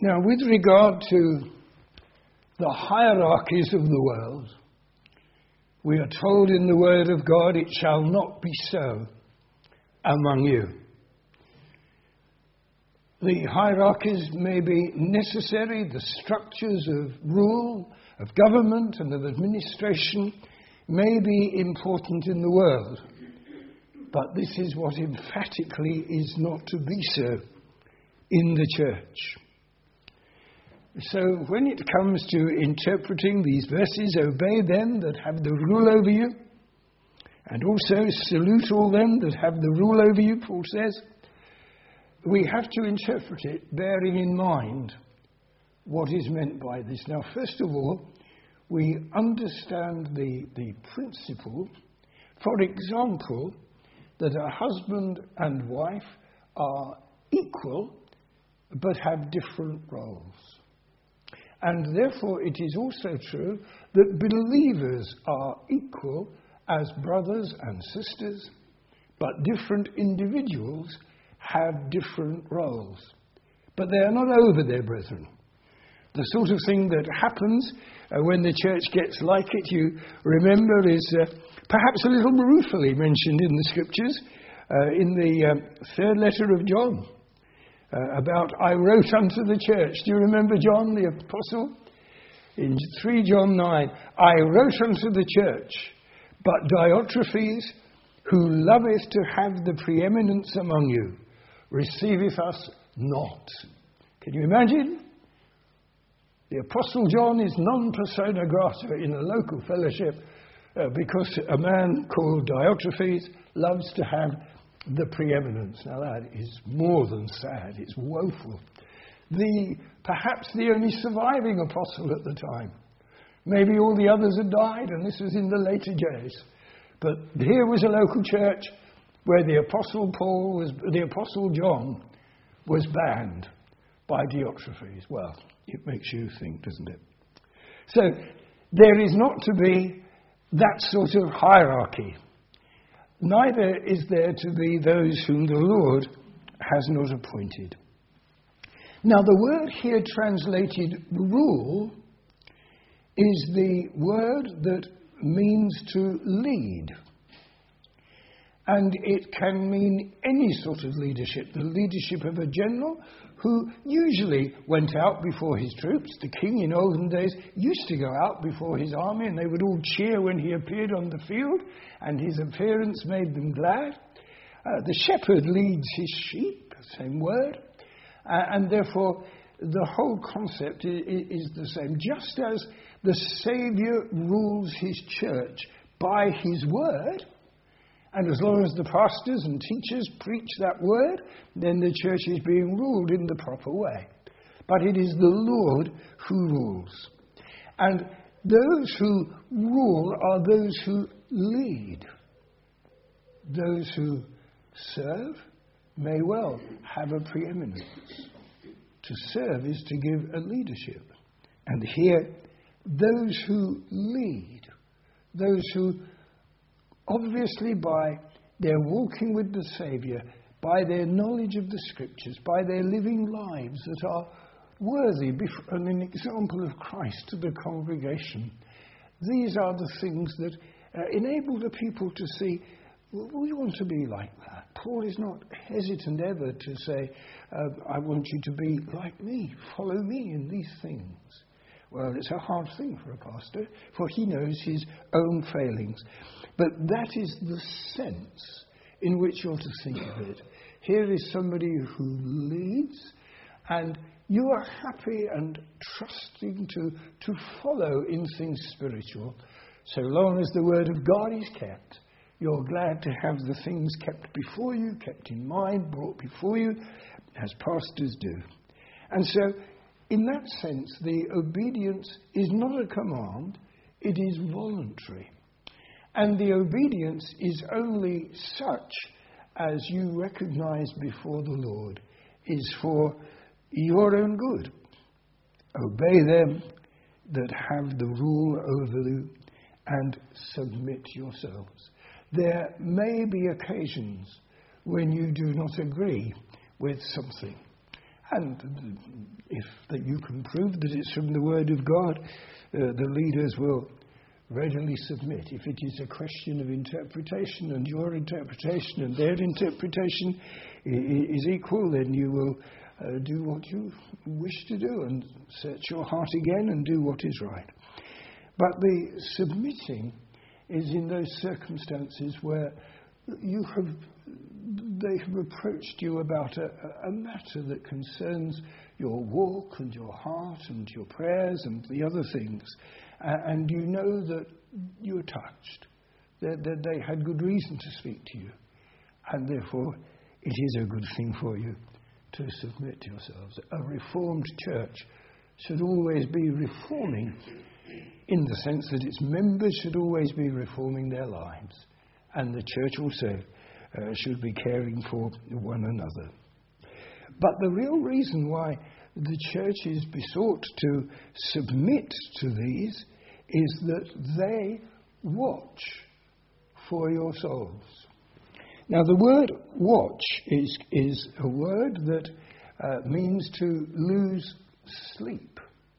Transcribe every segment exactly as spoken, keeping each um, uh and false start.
Now, with regard to the hierarchies of the world, we are told in the Word of God, it shall not be so among you. The hierarchies may be necessary, the structures of rule, of government and of administration may be important in the world, but this is what emphatically is not to be so in the church. So when it comes to interpreting these verses, obey them that have the rule over you, and also salute all them that have the rule over you, Paul says, we have to interpret it bearing in mind what is meant by this. Now, first of all, we understand the, the principle, for example, that a husband and wife are equal but have different roles. And therefore it is also true that believers are equal as brothers and sisters, but different individuals have different roles. But they are not over their brethren. The sort of thing that happens uh, when the church gets like it, you remember, is uh, perhaps a little ruefully mentioned in the Scriptures, uh, in the uh, third letter of John, uh, about I wrote unto the church. Do you remember John the Apostle? In three John nine, I wrote unto the church, but Diotrephes, who loveth to have the preeminence among you, receiveth us not. Can you imagine? The Apostle John is non persona grata in a local fellowship uh, because a man called Diotrephes loves to have the preeminence. Now that is more than sad, it's woeful. The perhaps the only surviving apostle at the time. Maybe all the others had died and this was in the later days. But here was a local church where the Apostle Paul was, the Apostle John was banned by Diotrephes. Well, it makes you think, doesn't it? So there is not to be that sort of hierarchy. Neither is there to be those whom the Lord has not appointed. Now, the word here translated rule is the word that means to lead. And it can mean any sort of leadership. The leadership of a general who usually went out before his troops. The king in olden days used to go out before his army and they would all cheer when he appeared on the field and his appearance made them glad. Uh, the shepherd leads his sheep, same word. Uh, and therefore the whole concept is, is the same. Just as the Saviour rules his church by his word, and as long as the pastors and teachers preach that word, then the church is being ruled in the proper way. But it is the Lord who rules. And those who rule are those who lead. Those who serve may well have a preeminence. To serve is to give a leadership. And here, those who lead, those who obviously by their walking with the Saviour, by their knowledge of the Scriptures, by their living lives that are worthy and an example of Christ to the congregation, these are the things that uh, enable the people to see, well, we want to be like that. Paul is not hesitant ever to say, uh, I want you to be like me, follow me in these things. Well, it's a hard thing for a pastor, for he knows his own failings. But that is the sense in which you're to think of it. Here is somebody who leads, and you are happy and trusting to, to follow in things spiritual. So long as the word of God is kept, you're glad to have the things kept before you, kept in mind, brought before you, as pastors do. And so, in that sense, the obedience is not a command, it is voluntary. And the obedience is only such as you recognize before the Lord is for your own good. Obey them that have the rule over you and submit yourselves. There may be occasions when you do not agree with something. And if that you can prove that it's from the Word of God, uh, the leaders will readily submit. If it is a question of interpretation, and your interpretation and their interpretation is equal, then you will uh, do what you wish to do and search your heart again and do what is right. But the submitting is in those circumstances where you have, they have approached you about a, a matter that concerns your walk and your heart and your prayers and the other things. And you know that you're touched, that, that they had good reason to speak to you, and therefore it is a good thing for you to submit yourselves. A reformed church should always be reforming in the sense that its members should always be reforming their lives, and the church also uh, should be caring for one another. But the real reason why the church is besought to submit to these is that they watch for your souls. Now, the word watch is, is a word that uh, means to lose sleep.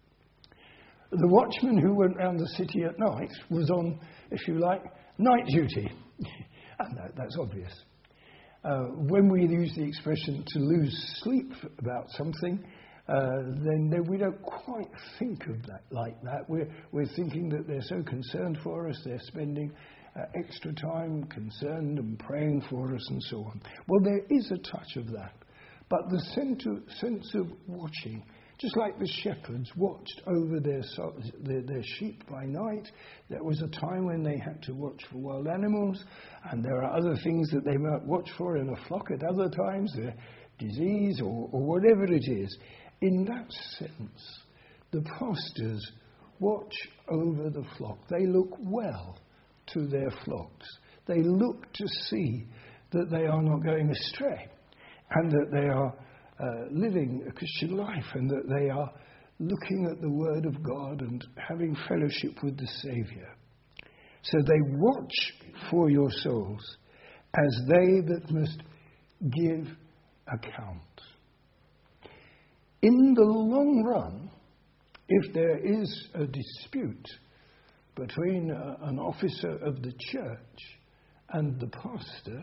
The watchman who went round the city at night was on, if you like, night duty. And that, that's obvious. Uh, when we use the expression to lose sleep about something, uh, then, then we don't quite think of that like that. We're, we're thinking that they're so concerned for us, they're spending uh, extra time concerned and praying for us and so on. Well, there is a touch of that. But the sense of watching, just like the shepherds watched over their, their, their sheep by night, there was a time when they had to watch for wild animals, and there are other things that they might watch for in a flock at other times, the disease or, or whatever it is. In that sense, the pastors watch over the flock. They look well to their flocks. They look to see that they are not going astray, and that they are Uh, living a Christian life, and that they are looking at the Word of God and having fellowship with the Saviour. So they watch for your souls as they that must give account. In the long run, if there is a dispute between uh, an officer of the church and the pastor,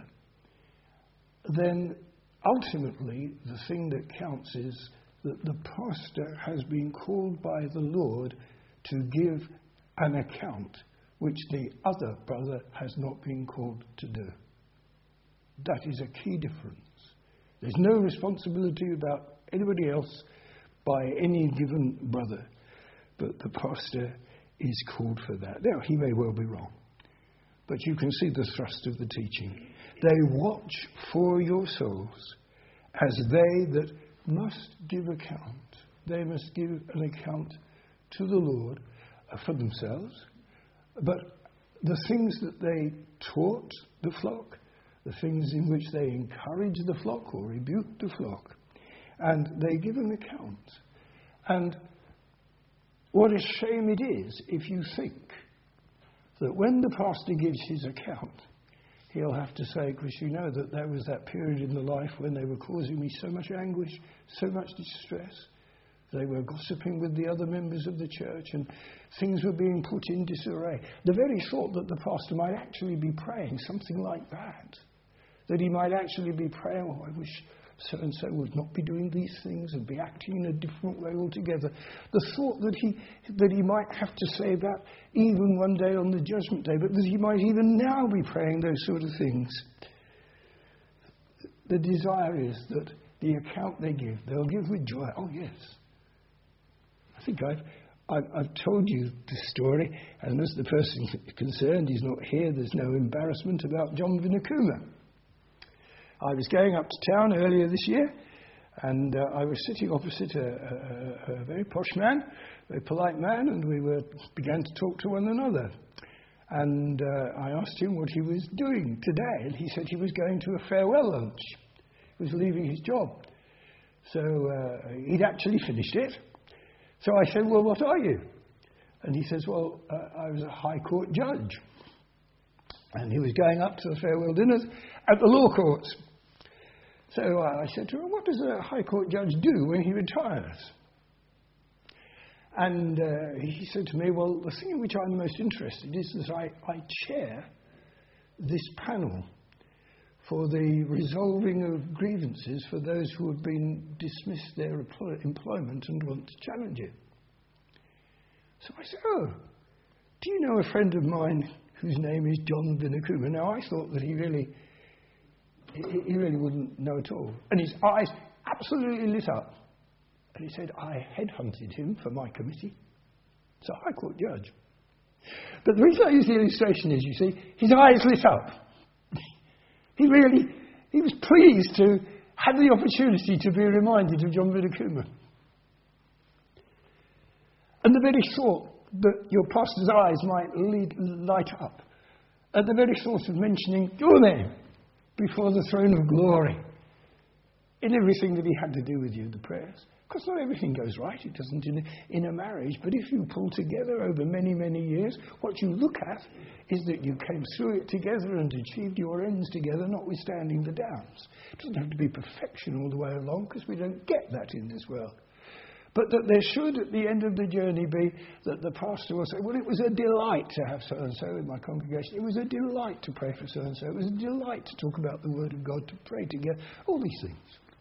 then ultimately, the thing that counts is that the pastor has been called by the Lord to give an account which the other brother has not been called to do. That is a key difference. There's no responsibility about anybody else by any given brother, but the pastor is called for that. Now, he may well be wrong, but you can see the thrust of the teaching. They watch for your souls as they that must give account. They must give an account to the Lord uh, for themselves, but the things that they taught the flock, the things in which they encourage the flock or rebuke the flock, and they give an account. And what a shame it is if you think that when the pastor gives his account, he'll have to say, because you know that there was that period in the life when they were causing me so much anguish, so much distress. They were gossiping with the other members of the church, and things were being put in disarray. The very thought that the pastor might actually be praying something like that, that he might actually be praying, oh, I wish so-and-so would not be doing these things and be acting in a different way altogether. The thought that he that he might have to say that even one day on the judgment day, but that he might even now be praying those sort of things. The desire is that the account they give, they'll give with joy. Oh, yes. I think I've, I've, I've told you the story, and as the person concerned is not here, there's no embarrassment about John Vinakuma. I was going up to town earlier this year, and uh, I was sitting opposite a, a, a very posh man, a very polite man, and we were began to talk to one another. And uh, I asked him what he was doing today, and he said he was going to a farewell lunch. He was leaving his job. So uh, he'd actually finished it. So I said, well, what are you? And he says, well, uh, I was a High Court judge. And he was going up to the farewell dinners at the law courts. So uh, I said to her, what does a High Court judge do when he retires? And uh, he said to me, well, the thing in which I'm most interested is that I, I chair this panel for the resolving of grievances for those who have been dismissed their employ- employment and want to challenge it. So I said, oh, do you know a friend of mine whose name is John Vinakuma? Now, I thought that he really, he, he really wouldn't know at all. And his eyes absolutely lit up. And he said, I headhunted him for my committee. It's a High Court judge. But the reason I use the illustration is, you see, his eyes lit up. He really, he was pleased to have the opportunity to be reminded of John Vinakuma. And the very thought that your pastor's eyes might lead, light up at the very thought of mentioning your name before the throne of glory in everything that he had to do with you, the prayers. Because not everything goes right, it doesn't in a, in a marriage, but if you pull together over many, many years, what you look at is that you came through it together and achieved your ends together, notwithstanding the downs. It doesn't have to be perfection all the way along, because we don't get that in this world. But that there should, at the end of the journey, be that the pastor will say, well, it was a delight to have so-and-so in my congregation. It was a delight to pray for so-and-so. It was a delight to talk about the Word of God, to pray together, all these things.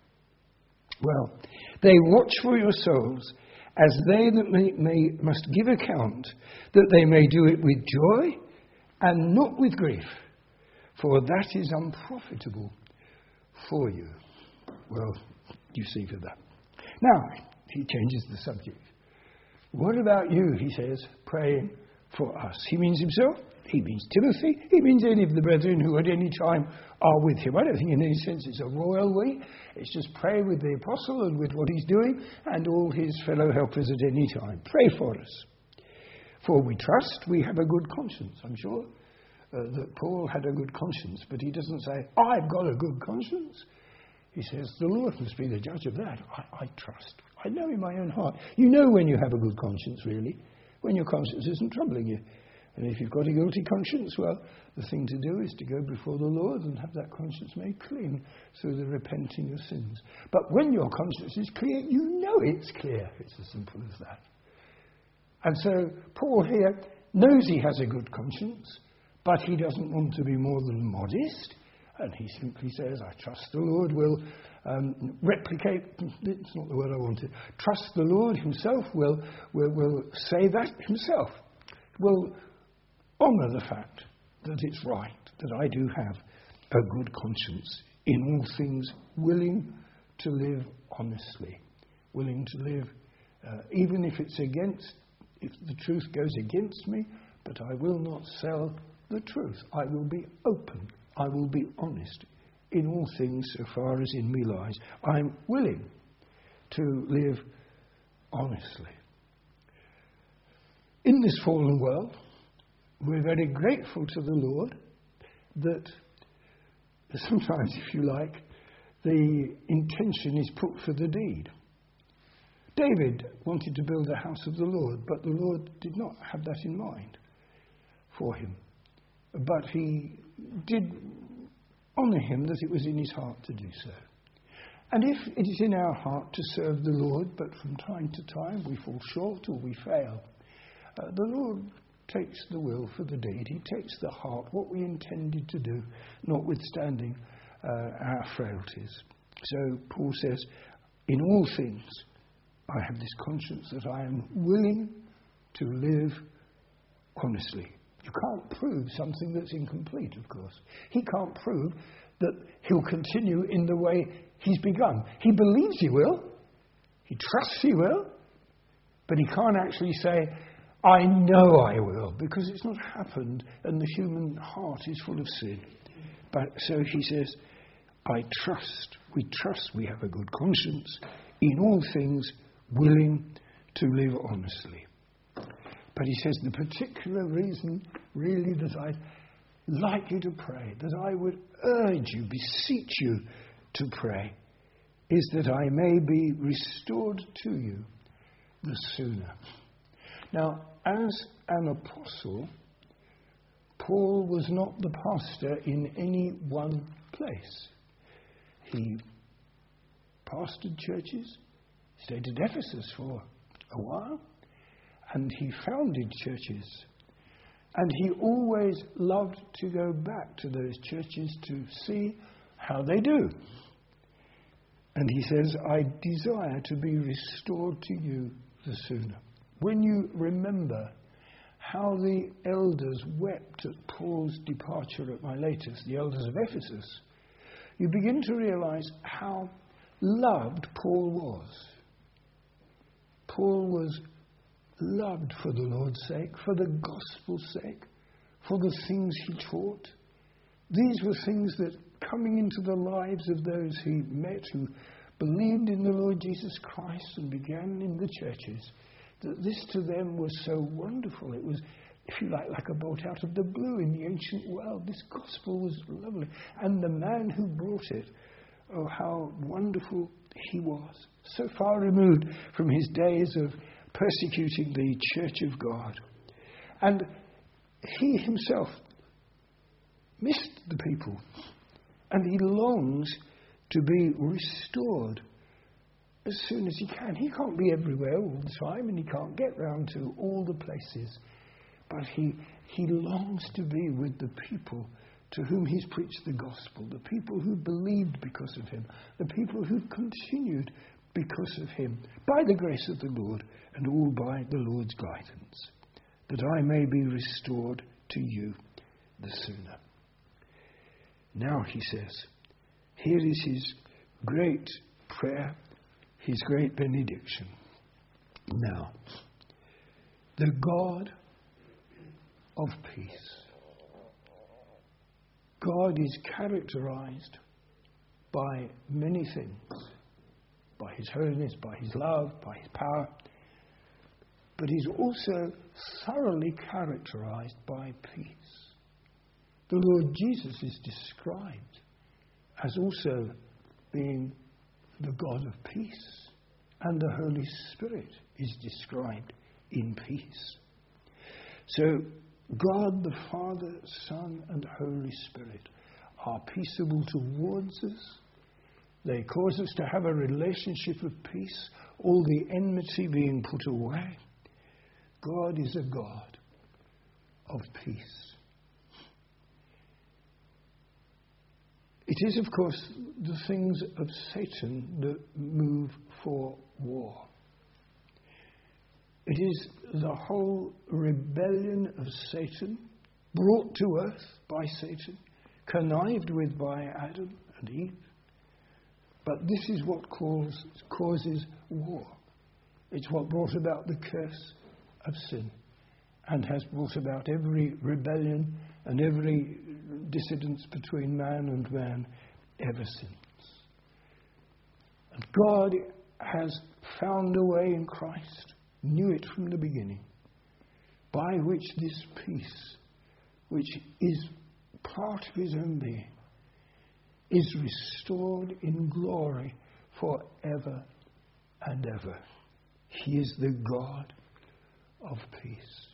Well, they watch for your souls as they that may, may must give account, that they may do it with joy and not with grief, for that is unprofitable for you. Well, you see to that. Now, he changes the subject. What about you, he says, praying for us? He means himself, he means Timothy, he means any of the brethren who at any time are with him. I don't think in any sense it's a royal we. It's just pray with the apostle and with what he's doing and all his fellow helpers at any time. Pray for us. For we trust we have a good conscience. I'm sure uh, that Paul had a good conscience, but he doesn't say, I've got a good conscience. He says, the Lord must be the judge of that. I, I trust. I know in my own heart. You know when you have a good conscience, really, when your conscience isn't troubling you. And if you've got a guilty conscience, well, the thing to do is to go before the Lord and have that conscience made clean through the repenting of sins. But when your conscience is clear, you know it's clear. It's as simple as that. And so Paul here knows he has a good conscience, but he doesn't want to be more than modest. And he simply says, I trust the Lord will um, replicate, it's not the word I wanted, trust the Lord himself will, will, will say that himself, will honour the fact that it's right, that I do have a good conscience, in all things willing to live honestly, willing to live, uh, even if it's against, if the truth goes against me, but I will not sell the truth. I will be open. I will be honest in all things so far as in me lies. I'm willing to live honestly. In this fallen world, we're very grateful to the Lord that sometimes, if you like, the intention is put for the deed. David wanted to build a house of the Lord, but the Lord did not have that in mind for him. But he did honour him that it was in his heart to do so. And if it is in our heart to serve the Lord, but from time to time we fall short or we fail, uh, the Lord takes the will for the deed. He takes the heart, what we intended to do, notwithstanding uh, our frailties. So Paul says, in all things, I have this conscience that I am willing to live honestly. You can't prove something that's incomplete, of course. He can't prove that he'll continue in the way he's begun. He believes he will. He trusts he will. But he can't actually say, I know I will, because it's not happened and the human heart is full of sin. But so he says, I trust. We trust we have a good conscience, in all things willing to live honestly. But he says the particular reason, really, that I'd like you to pray, that I would urge you, beseech you to pray, is that I may be restored to you the sooner. Now, as an apostle, Paul was not the pastor in any one place. He pastored churches. He stayed at Ephesus for a while. And he founded churches. And he always loved to go back to those churches to see how they do. And he says, I desire to be restored to you the sooner. When you remember how the elders wept at Paul's departure at Miletus, the elders of Ephesus, you begin to realize how loved Paul was. Paul was loved for the Lord's sake, for the gospel's sake, for the things he taught. These were things that, coming into the lives of those he met who believed in the Lord Jesus Christ and began in the churches, that this to them was so wonderful. It was, if you like, like a bolt out of the blue in the ancient world. This gospel was lovely. And the man who brought it, oh, how wonderful he was. So far removed from his days of persecuting the church of God. And he himself missed the people. And he longs to be restored as soon as he can. He can't be everywhere all the time, and he can't get round to all the places. But he, he longs to be with the people to whom he's preached the gospel, the people who believed because of him, the people who continued because of him, by the grace of the Lord, and all by the Lord's guidance, that I may be restored to you the sooner. Now, he says, here is his great prayer, his great benediction. Now, the God of peace. God is characterized by many things. By his holiness, by his love, by his power. But he's also thoroughly characterized by peace. The Lord Jesus is described as also being the God of peace. And the Holy Spirit is described in peace. So God the Father, Son, and Holy Spirit are peaceable towards us. They cause us to have a relationship of peace, all the enmity being put away. God is a God of peace. It is, of course, the things of Satan that move for war. It is the whole rebellion of Satan, brought to earth by Satan, connived with by Adam and Eve. But this is what cause, causes war. It's what brought about the curse of sin and has brought about every rebellion and every dissidence between man and man ever since. And God has found a way in Christ, knew it from the beginning, by which this peace, which is part of his own being, is restored in glory forever and ever. He is the God of peace.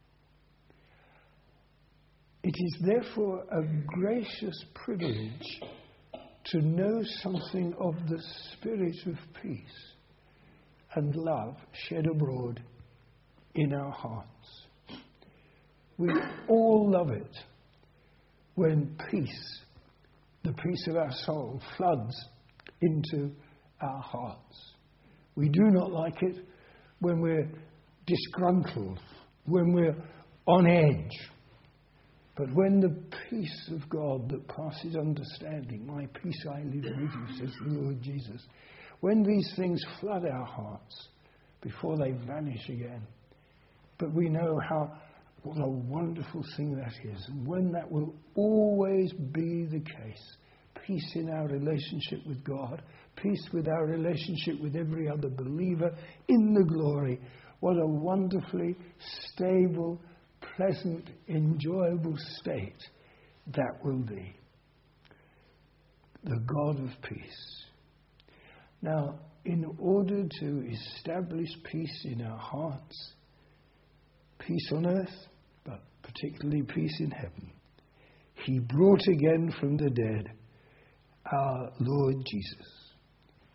It is therefore a gracious privilege to know something of the spirit of peace and love shed abroad in our hearts. We all love it when peace, the peace of our soul, floods into our hearts. We do not like it when we're disgruntled, when we're on edge. But when the peace of God that passes understanding, my peace I leave with you, says the Lord Jesus, when these things flood our hearts before they vanish again, but we know how what a wonderful thing that is, and when that will always be the case, peace in our relationship with God, peace with our relationship with every other believer in the glory, what a wonderfully stable, pleasant, enjoyable state that will be. The God of peace. Now, in order to establish peace in our hearts, peace on earth, but particularly peace in heaven, he brought again from the dead our Lord Jesus.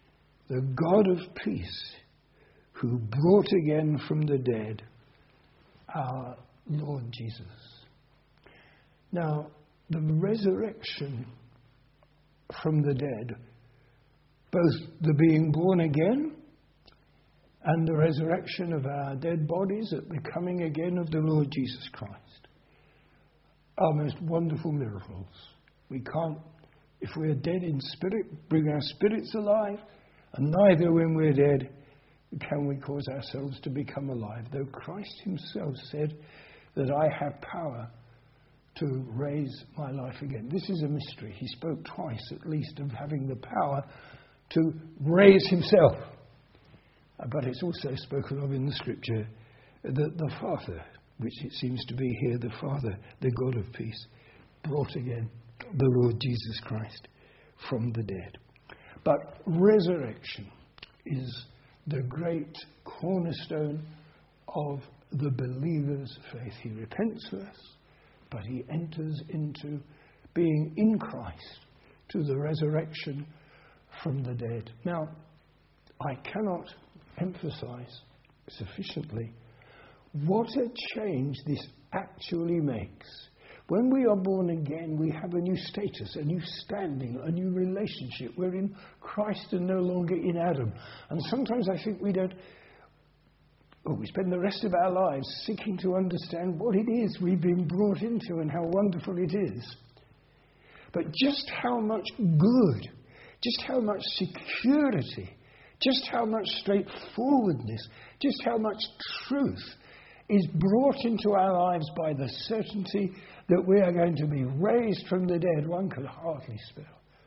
the God of peace, who brought again from the dead our Lord Jesus. Now, the resurrection from the dead, both the being born again and the resurrection of our dead bodies at the coming again of the Lord Jesus Christ, are most wonderful miracles. We can't, if we're dead in spirit, bring our spirits alive, and neither when we're dead can we cause ourselves to become alive, though Christ himself said that I have power to raise my life again. This is a mystery. He spoke twice at least of having the power to raise himself. But it's also spoken of in the scripture that the Father, which it seems to be here, the Father, the God of peace, brought again the Lord Jesus Christ from the dead. But resurrection is the great cornerstone of the believer's faith. He repents first, but he enters into being in Christ to the resurrection from the dead. Now, I cannot emphasize sufficiently what a change this actually makes. When we are born again, we have a new status, a new standing, a new relationship. We're in Christ and no longer in Adam. And sometimes I think we don't, oh, we spend the rest of our lives seeking to understand what it is we've been brought into and how wonderful it is. But just how much good, just how much security, just how much straightforwardness, just how much truth is brought into our lives by the certainty that we are going to be raised from the dead, one could hardly spell.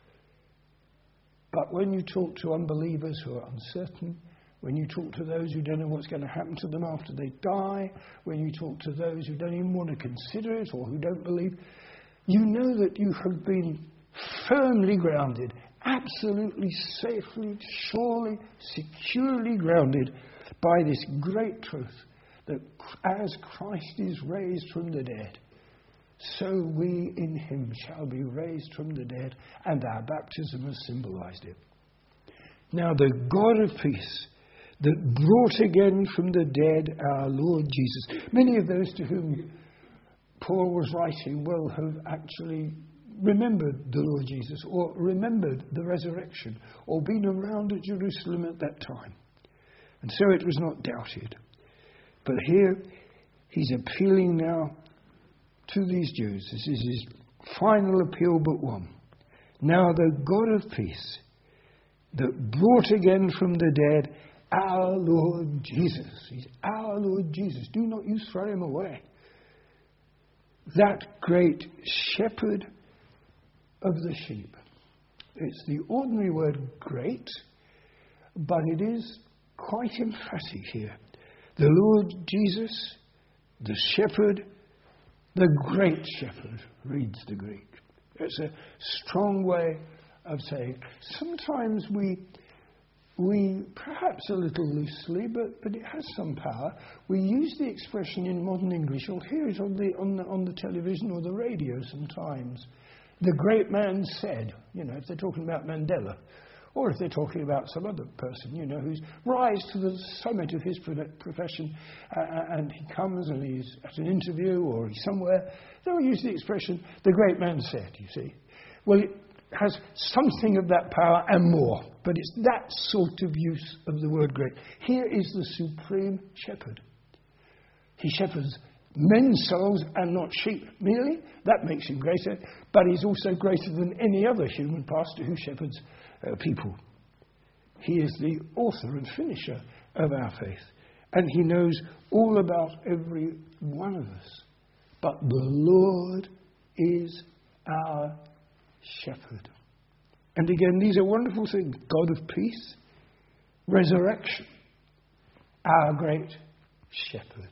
But when you talk to unbelievers who are uncertain, when you talk to those who don't know what's going to happen to them after they die, when you talk to those who don't even want to consider it or who don't believe, you know that you have been firmly grounded, absolutely safely, surely, securely grounded by this great truth that as Christ is raised from the dead, so we in him shall be raised from the dead, and our baptism has symbolized it. Now the God of peace that brought again from the dead our Lord Jesus. Many of those to whom Paul was writing will have actually remembered the Lord Jesus, or remembered the resurrection, or been around at Jerusalem at that time. And so it was not doubted. But here he's appealing now to these Jews. This is his final appeal but one. Now the God of peace that brought again from the dead our Lord Jesus. He's our Lord Jesus. Do not you throw him away. That great shepherd of the sheep. It's the ordinary word great, but it is quite emphatic here. The Lord Jesus, the shepherd, the great shepherd, reads the Greek. It's a strong way of saying. Sometimes we, we perhaps a little loosely, but, but it has some power, we use the expression in modern English, or hear it on the, on the, on the television or the radio sometimes. The great man said, you know, if they're talking about Mandela, or if they're talking about some other person, you know, who's rise to the summit of his profession, uh, and he comes and he's at an interview or he's somewhere, they'll use the expression, the great man said, you see. Well, it has something of that power and more, but it's that sort of use of the word great. Here is the supreme shepherd. He shepherds men's souls and not sheep merely. That makes him greater, but he's also greater than any other human pastor who shepherds uh, people. He is the author and finisher of our faith, and he knows all about every one of us. But the Lord is our shepherd. And again, these are wonderful things. God of peace, resurrection, our great shepherd.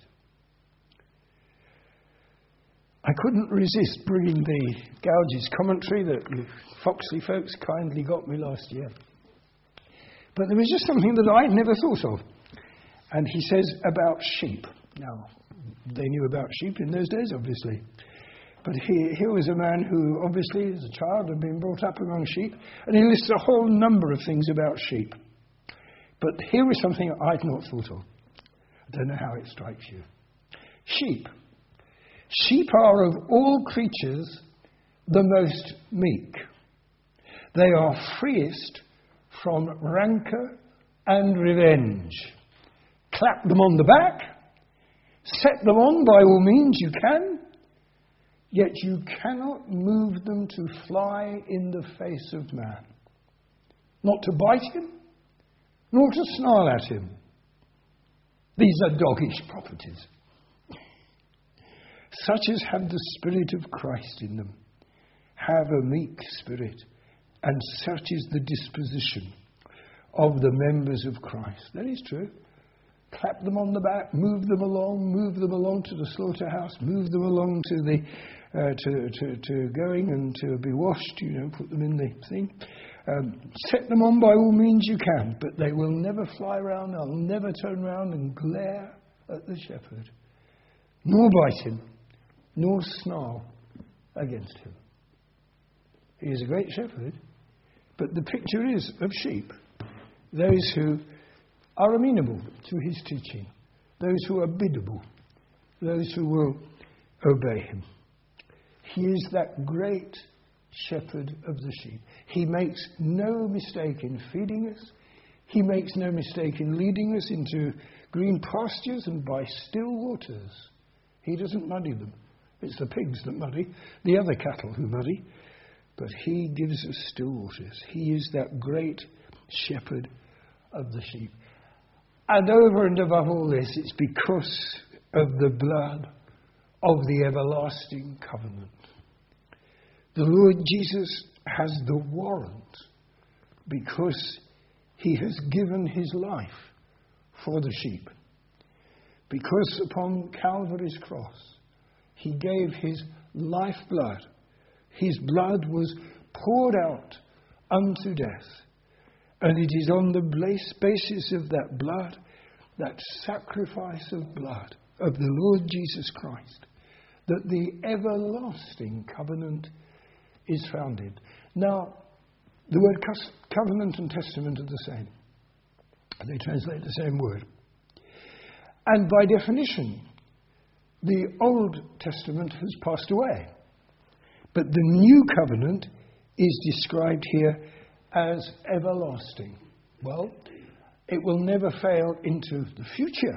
I couldn't resist bringing the Gouges commentary that you Foxley folks kindly got me last year. But there was just something that I never thought of. And he says about sheep. Now, they knew about sheep in those days, obviously. But he, here was a man who, obviously, as a child, had been brought up among sheep. And he lists a whole number of things about sheep. But here is something I've not thought of. I don't know how it strikes you. Sheep. Sheep are of all creatures the most meek. They are freest from rancour and revenge. Clap them on the back. Set them on by all means you can. Yet you cannot move them to fly in the face of man. Not to bite him, nor to snarl at him. These are doggish properties. Such as have the Spirit of Christ in them have a meek spirit, and such is the disposition of the members of Christ. That is true. Clap them on the back, move them along, move them along to the slaughterhouse, move them along to the uh, to, to to going and to be washed. You know, put them in the thing. Um, set them on by all means you can, but they will never fly around. They'll never turn around and glare at the shepherd, nor bite him, nor snarl against him. He is a great shepherd, but the picture is of sheep, those who are amenable to his teaching, those who are biddable, those who will obey him. He is that great shepherd of the sheep. He makes no mistake in feeding us. He makes no mistake in leading us into green pastures and by still waters. He doesn't muddy them. It's the pigs that muddy, the other cattle who muddy. But he gives us still waters. He is that great shepherd of the sheep. And over and above all this, it's because of the blood of the everlasting covenant. The Lord Jesus has the warrant because he has given his life for the sheep. Because upon Calvary's cross, he gave his lifeblood. His blood was poured out unto death. And it is on the basis of that blood, that sacrifice of blood of the Lord Jesus Christ, that the everlasting covenant is founded. Now, the word covenant and testament are the same. They translate the same word. And by definition, the Old Testament has passed away. But the new covenant is described here as everlasting. Well, it will never fail into the future.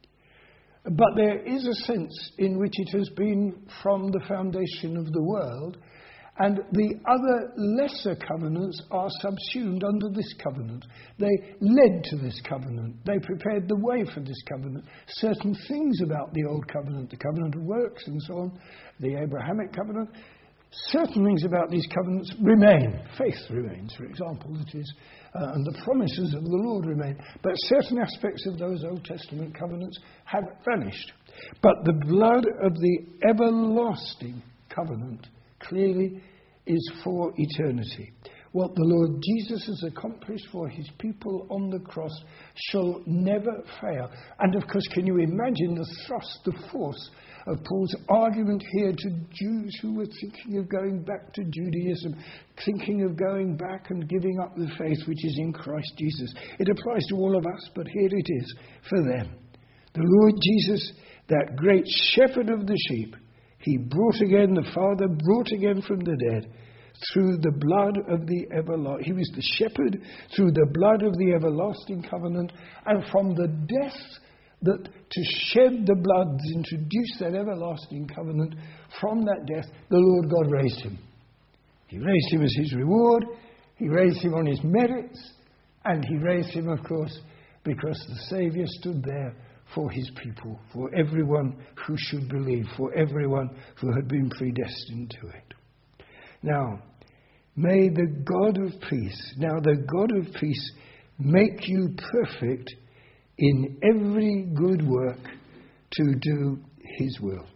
But there is a sense in which it has been from the foundation of the world, and the other lesser covenants are subsumed under this covenant. They led to this covenant. They prepared the way for this covenant. Certain things about the old covenant, the covenant of works and so on, the Abrahamic covenant, certain things about these covenants remain. Faith remains, for example, that is, uh, and the promises of the Lord remain. But certain aspects of those Old Testament covenants have vanished. But the blood of the everlasting covenant clearly is for eternity. What the Lord Jesus has accomplished for his people on the cross shall never fail. And of course, can you imagine the thrust, the force of Paul's argument here to Jews who were thinking of going back to Judaism, thinking of going back and giving up the faith which is in Christ Jesus. It applies to all of us, but here it is for them. The Lord Jesus, that great shepherd of the sheep, he brought again, the Father brought again from the dead through the blood of the everlasting. He was the shepherd through the blood of the everlasting covenant, and from the death that to shed the blood to introduce that everlasting covenant, from that death the Lord God raised him. He raised him as his reward, he raised him on his merits, and he raised him, of course, because the Saviour stood there for his people, for everyone who should believe, for everyone who had been predestined to it. Now, may the God of peace, now the God of peace make you perfect in every good work to do his will.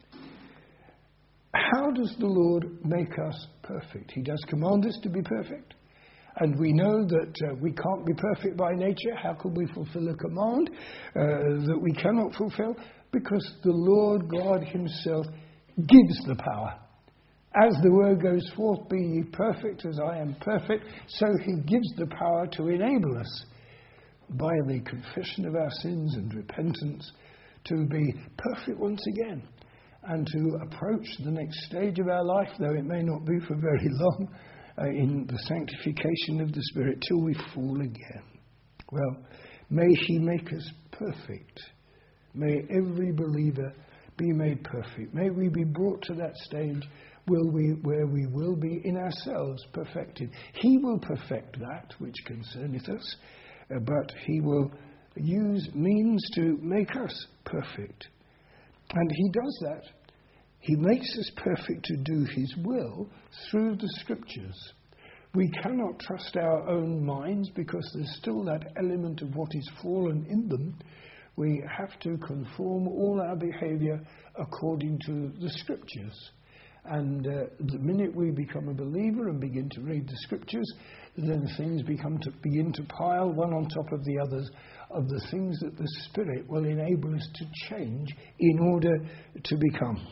How does the Lord make us perfect? He does command us to be perfect. And we know that uh, we can't be perfect by nature. How could we fulfill a command uh, that we cannot fulfill? Because the Lord God himself gives the power. As the word goes forth, be ye perfect as I am perfect, so he gives the power to enable us. by the confession of our sins and repentance, to be perfect once again and to approach the next stage of our life, though it may not be for very long, uh, in the sanctification of the Spirit till we fall again. Well, may He make us perfect. May every believer be made perfect. May we be brought to that stage will we, where we will be in ourselves perfected. He will perfect that which concerneth us, uh, but He will use means to make us perfect. And He does that. He makes us perfect to do His will through the Scriptures. We cannot trust our own minds because there's still that element of what is fallen in them. We have to conform all our behaviour according to the Scriptures. And uh, the minute we become a believer and begin to read the Scriptures, then things become to begin to pile one on top of the others of the things that the Spirit will enable us to change in order to become.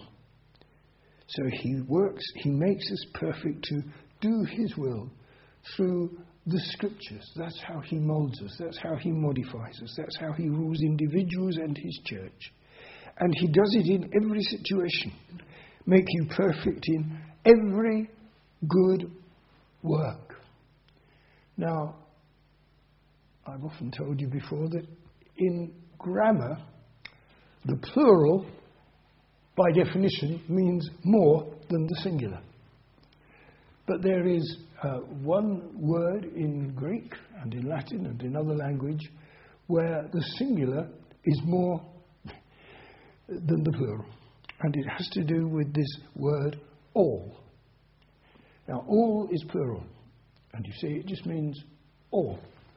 So He works, He makes us perfect to do His will through the Scriptures. That's how He moulds us. That's how He modifies us. That's how He rules individuals and His church. And He does it in every situation. Make you perfect in every good work. Now, I've often told you before that in grammar, the plural, by definition, means more than the singular. But there is uh, one word in Greek and in Latin and in other language where the singular is more than the plural. And it has to do with this word all. Now, all is plural. And you see, it just means all.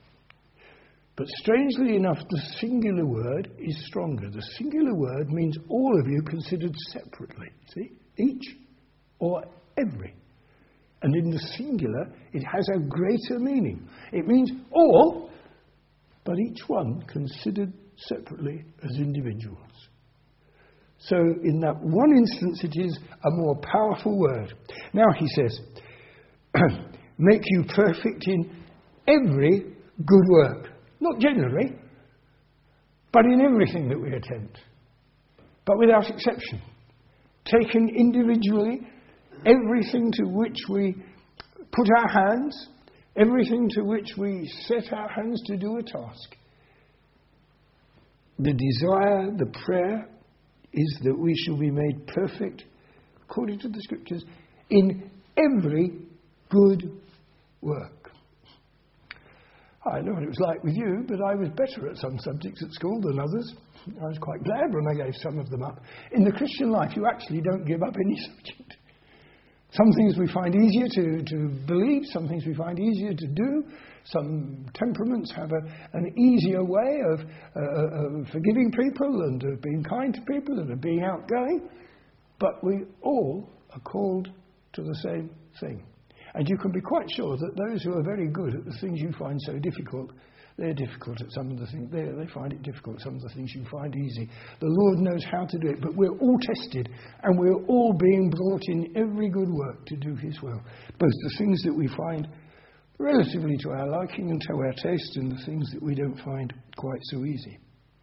But strangely enough, the singular word is stronger. The singular word means all of you considered separately. See? Each or every. And in the singular, it has a greater meaning. It means all, but each one considered separately as individuals. So in that one instance, it is a more powerful word. Now he says, make you perfect in every good work. Not generally, but in everything that we attempt. But without exception. Taken individually, everything to which we put our hands, everything to which we set our hands to do a task. The desire, the prayer, is that we shall be made perfect, according to the Scriptures, in every good work. I know what it was like with you, but I was better at some subjects at school than others. I was quite glad when I gave some of them up. In the Christian life, you actually don't give up any subject. Some things we find easier to, to believe, some things we find easier to do. Some temperaments have a, an easier way of, uh, of forgiving people and of being kind to people and of being outgoing. But we all are called to the same thing. And you can be quite sure that those who are very good at the things you find so difficult, they're difficult at some of the things. They, they find it difficult, some of the things you find easy. The Lord knows how to do it, but we're all tested and we're all being brought in every good work to do His will. Both the things that we find relatively to our liking and to our taste and the things that we don't find quite so easy.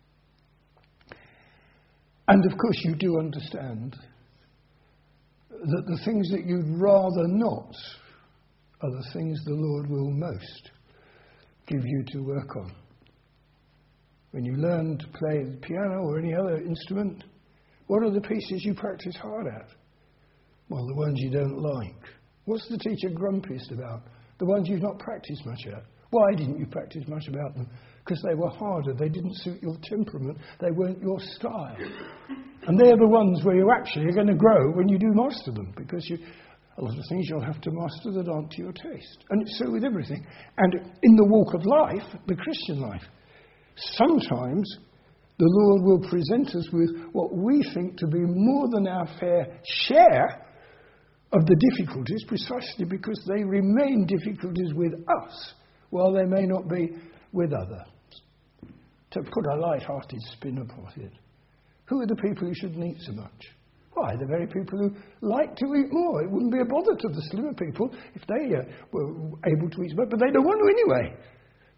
And of course you do understand that the things that you'd rather not are the things the Lord will most give you to work on. When you learn to play the piano or any other instrument, what are the pieces you practice hard at? Well, the ones you don't like. What's the teacher grumpiest about? The ones you've not practiced much at. Why didn't you practice much about them? Because they were harder. They didn't suit your temperament. They weren't your style. And they're the ones where you actually are going to grow when you do master them, because you... a lot of things you'll have to master that aren't to your taste. And it's so with everything. And in the walk of life, the Christian life, sometimes the Lord will present us with what we think to be more than our fair share of the difficulties, precisely because they remain difficulties with us, while they may not be with others. To put a light-hearted spin upon it, who are the people who shouldn't eat so much? Why, the very people who like to eat more. It wouldn't be a bother to the slimmer people if they uh, were able to eat more, but they don't want to anyway.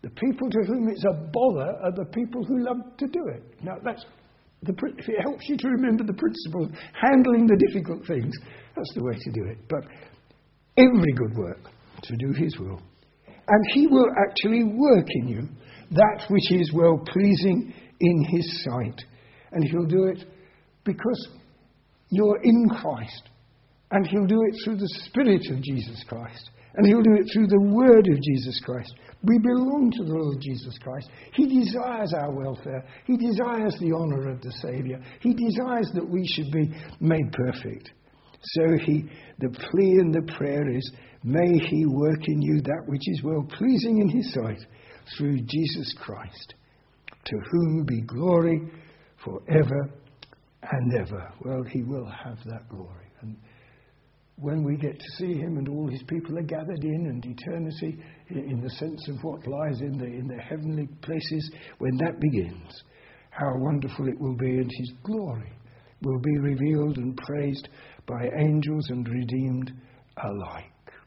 The people to whom it's a bother are the people who love to do it. Now, that's the, if it helps you to remember the principle of handling the difficult things, that's the way to do it. But every good work to do his will. And he will actually work in you that which is well-pleasing in his sight. And he'll do it because you're in Christ. And he'll do it through the Spirit of Jesus Christ. And he'll do it through the word of Jesus Christ. We belong to the Lord Jesus Christ. He desires our welfare. He desires the honour of the Saviour. He desires that we should be made perfect. So he, the plea and the prayer is, may he work in you that which is well-pleasing in his sight through Jesus Christ, to whom be glory forever and ever. Well, he will have that glory. And when we get to see him and all his people are gathered in and eternity, in the sense of what lies in the, in the heavenly places, when that begins, how wonderful it will be, and his glory will be revealed and praised by angels and redeemed alike.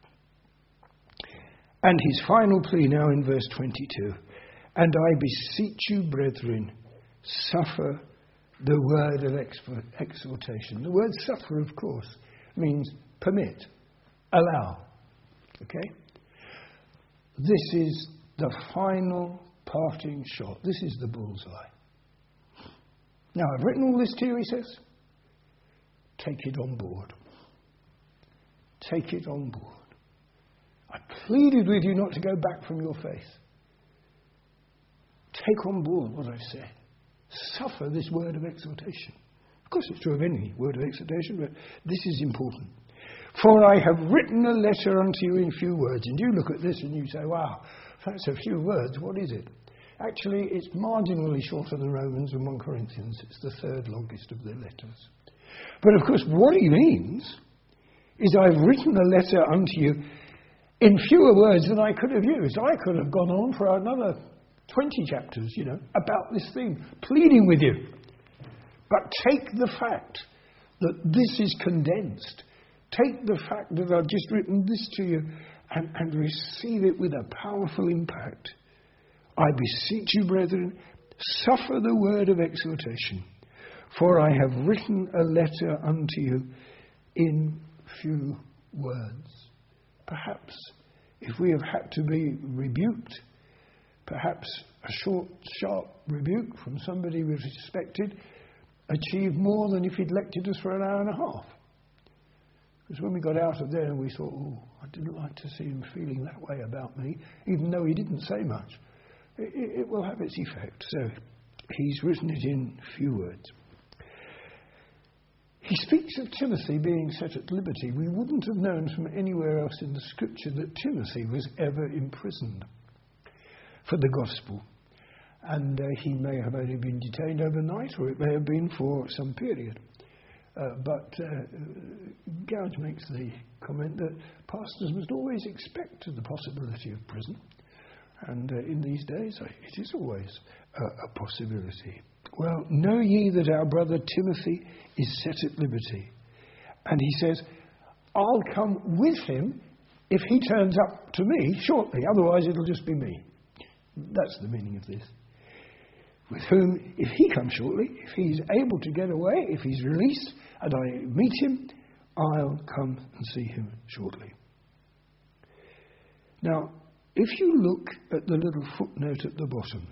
And his final plea now in verse twenty-two, and I beseech you, brethren, suffer the word of exhortation. The word suffer, of course, means permit, allow. Okay? This is the final parting shot. This is the bullseye. Now, I've written all this to you, he says. Take it on board. Take it on board. I pleaded with you not to go back from your faith. Take on board what I've said. Suffer this word of exhortation. Of course, it's true of any word of exhortation, but this is important. For I have written a letter unto you in few words. And you look at this and you say, wow, that's a few words. What is it? Actually, it's marginally shorter than Romans and First Corinthians. It's the third longest of the letters. But of course, what he means is I've written a letter unto you in fewer words than I could have used. I could have gone on for another twenty chapters, you know, about this thing, pleading with you. But take the fact that this is condensed. Take the fact that I've just written this to you and, and receive it with a powerful impact. I beseech you, brethren, suffer the word of exhortation, for I have written a letter unto you in few words. Perhaps if we have had to be rebuked, perhaps a short, sharp rebuke from somebody we respected achieved more than if he'd lectured us for an hour and a half. Because when we got out of there, we thought, oh, I didn't like to see him feeling that way about me, even though he didn't say much. It, it, it will have its effect. So he's written it in few words. He speaks of Timothy being set at liberty. We wouldn't have known from anywhere else in the scripture that Timothy was ever imprisoned for the gospel. And uh, he may have only been detained overnight, or it may have been for some period. Uh, but uh, Gouge makes the comment that pastors must always expect the possibility of prison. And uh, in these days, it is always uh, a possibility. Well, know ye that our brother Timothy is set at liberty. And he says, I'll come with him if he turns up to me shortly. Otherwise, it'll just be me. That's the meaning of this. With whom, if he comes shortly, if he's able to get away, if he's released, and I meet him, I'll come and see him shortly. Now, if you look at the little footnote at the bottom,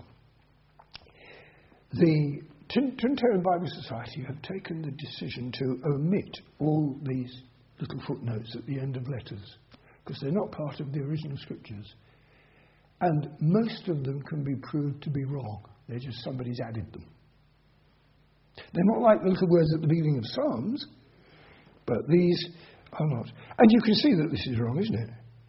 the Trinitarian Bible Society have taken the decision to omit all these little footnotes at the end of letters, because they're not part of the original scriptures. And most of them can be proved to be wrong. They're just somebody's added them. They're not like the little words at the beginning of Psalms, but these are not. And you can see that this is wrong, isn't it?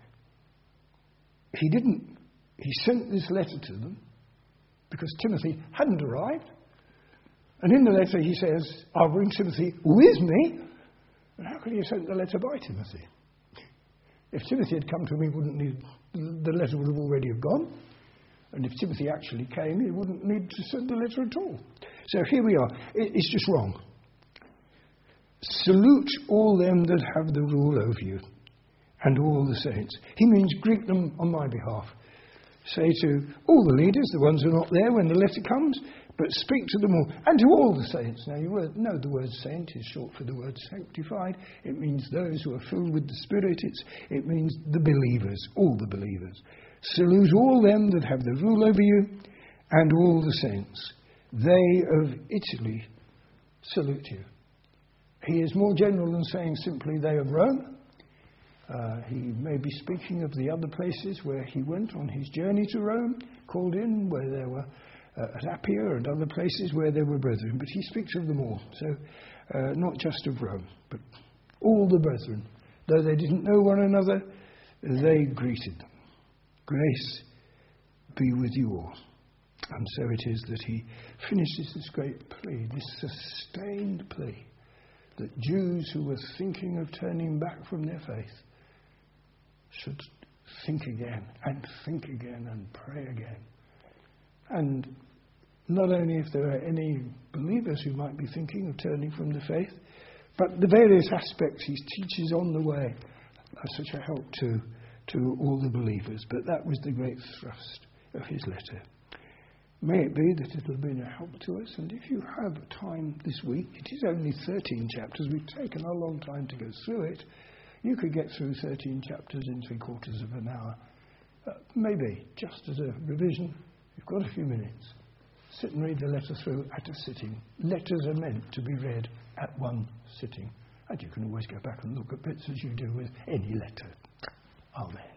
He didn't, he sent this letter to them because Timothy hadn't arrived. And in the letter he says, I'll bring Timothy with me. And how could he have sent the letter by Timothy? If Timothy had come to him, he wouldn't need, the letter would have already have gone. And if Timothy actually came, he wouldn't need to send the letter at all. So here we are. It, it's just wrong. Salute all them that have the rule over you, and all the saints. He means greet them on my behalf. say to all the leaders, the ones who are not there when the letter comes, but speak to them all, and to all the saints. Now you know the word saint is short for the word sanctified. It means those who are filled with the Spirit. It's, it means the believers, all the believers. Salute all them that have the rule over you, and all the saints. They of Italy salute you. He is more general than saying simply they of Rome. Uh, he may be speaking of the other places where he went on his journey to Rome, called in, where there were uh, at Appia and other places where there were brethren. But he speaks of them all. So uh, not just of Rome, but all the brethren. Though they didn't know one another, they greeted them. Grace be with you all. And so it is that he finishes this great plea, this sustained plea, that Jews who were thinking of turning back from their faith should think again and think again and pray again. And not only if there are any believers who might be thinking of turning from the faith, but the various aspects he teaches on the way are such a help to, to all the believers. But that was the great thrust of his letter. May it be that it will be a help to us, and if you have time this week, it is only thirteen chapters, we've taken a long time to go through it, you could get through thirteen chapters in three quarters of an hour. Uh, maybe, just as a revision, you've got a few minutes. Sit and read the letter through at a sitting. Letters are meant to be read at one sitting. And you can always go back and look at bits as you do with any letter. Amen.